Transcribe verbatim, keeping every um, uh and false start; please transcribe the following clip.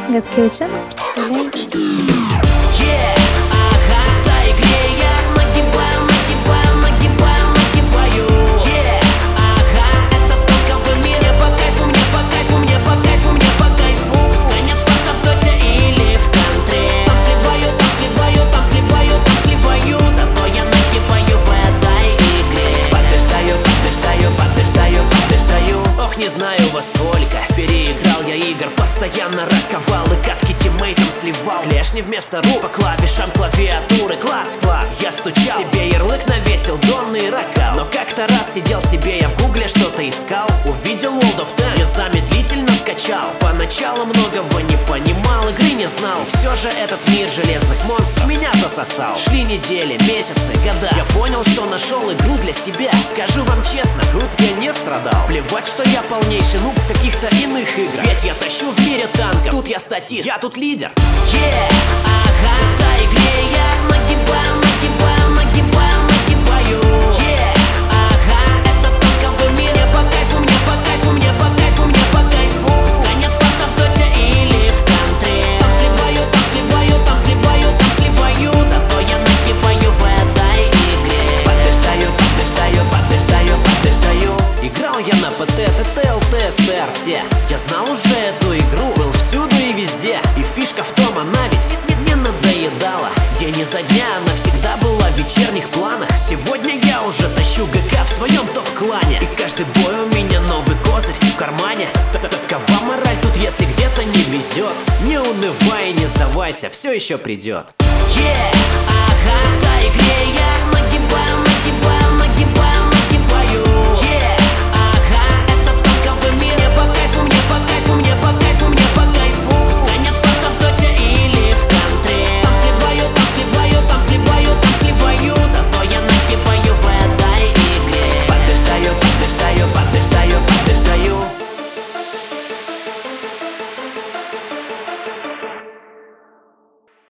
Гадкий утенок, представляем. Не знаю во сколько переиграл я игр, постоянно раковал и катки тиммейтам сливал. Клешни вместо рук по клавишам клавиатуры. Клац-клац, я стучал, себе ярлык навесил, донный ракал. Но как-то раз сидел себе я в гугле, что-то искал, увидел World of Tanks, незамедлительно скачал. Поначалу многого не понимал, игры не знал, все же этот мир железных монстров меня засосал. Шли недели, месяцы, года, я понял, что нашел игру для себя. Скажу вам честно, тут я не страдал. Плевать, что я полнейший нуб в каких-то иных играх, ведь я тащу в мире танков. Тут я статист, я тут лидер. Yeah, ага, в той игре я нагибаю, нагибаю, нагибаю, нагибаю. Yeah, ага, это только в мире по кайфу, мне по кайфу, мне по кайфу, мне по кайфу. Станет фактом в доте или в контре. Там сливаю, там сливаю, там сливаю, там сливаю. Зато я нагибаю в этой игре. Побеждаю, побеждаю, побеждаю, побеждаю. Играл я на ПТ, ТТ, ЛТ, СТРТ. Я знал уже эту игру, был всюду и везде. И фишка в том, она ведь мне надоедала. День изо дня она всегда была в вечерних планах. Сегодня я уже тащу ГК в своем топ-клане. И каждый бой у меня новый козырь в кармане. Такова мораль тут, если где-то не везет. Не унывай и не сдавайся, все еще придет. Yeah!